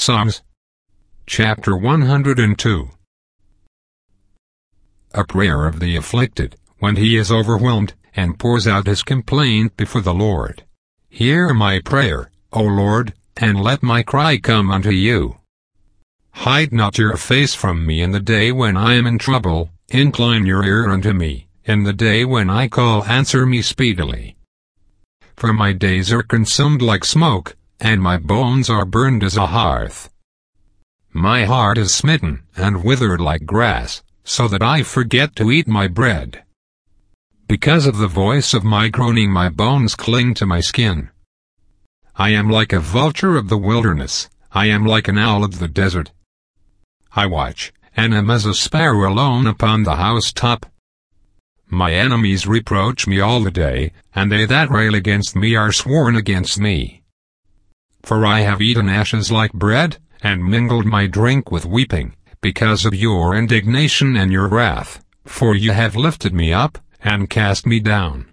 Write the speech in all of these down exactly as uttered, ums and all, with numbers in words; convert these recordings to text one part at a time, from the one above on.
Psalms chapter one hundred two. A prayer of the afflicted, when he is overwhelmed, and pours out his complaint before the Lord. Hear my prayer, O Lord, and let my cry come unto you. Hide not your face from me in the day when I am in trouble, incline your ear unto me, in the day when I call answer me speedily. For my days are consumed like smoke, and my bones are burned as a hearth. My heart is smitten and withered like grass, so that I forget to eat my bread. Because of the voice of my groaning my bones cling to my skin. I am like a vulture of the wilderness, I am like an owl of the desert. I watch, and am as a sparrow alone upon the housetop. My enemies reproach me all the day, and they that rail against me are sworn against me. For I have eaten ashes like bread, and mingled my drink with weeping, because of your indignation and your wrath, for you have lifted me up, and cast me down.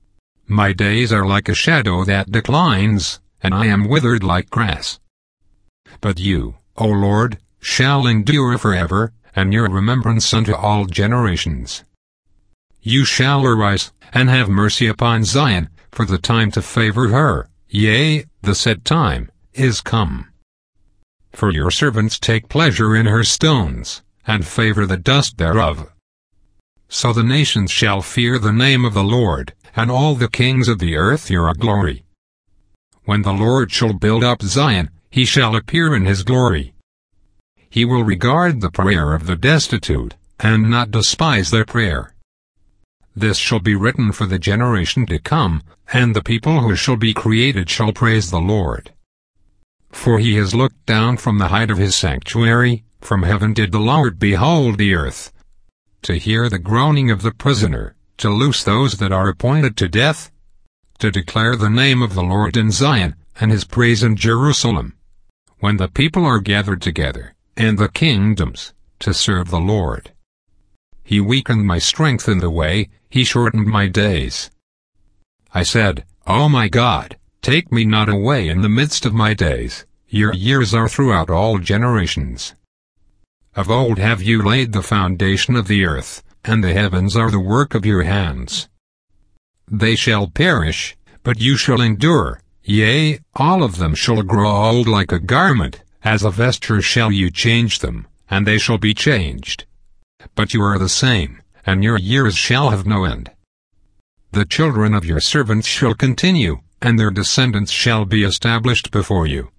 My days are like a shadow that declines, and I am withered like grass. But you, O Lord, shall endure forever, and your remembrance unto all generations. You shall arise, and have mercy upon Zion, for the time to favor her, yea, the set time, is come. For your servants take pleasure in her stones, and favor the dust thereof. So the nations shall fear the name of the Lord, and all the kings of the earth your glory. When the Lord shall build up Zion, he shall appear in his glory. He will regard the prayer of the destitute, and not despise their prayer. This shall be written for the generation to come, and the people who shall be created shall praise the Lord. For he has looked down from the height of his sanctuary, from heaven did the Lord behold the earth, to hear the groaning of the prisoner, to loose those that are appointed to death, to declare the name of the Lord in Zion, and his praise in Jerusalem, when the people are gathered together, and the kingdoms, to serve the Lord. He weakened my strength in the way, he shortened my days. I said, O my God, take me not away in the midst of my days, your years are throughout all generations. Of old have you laid the foundation of the earth, and the heavens are the work of your hands. They shall perish, but you shall endure, yea, all of them shall grow old like a garment, as a vesture shall you change them, and they shall be changed. But you are the same, and your years shall have no end. The children of your servants shall continue, and their descendants shall be established before you.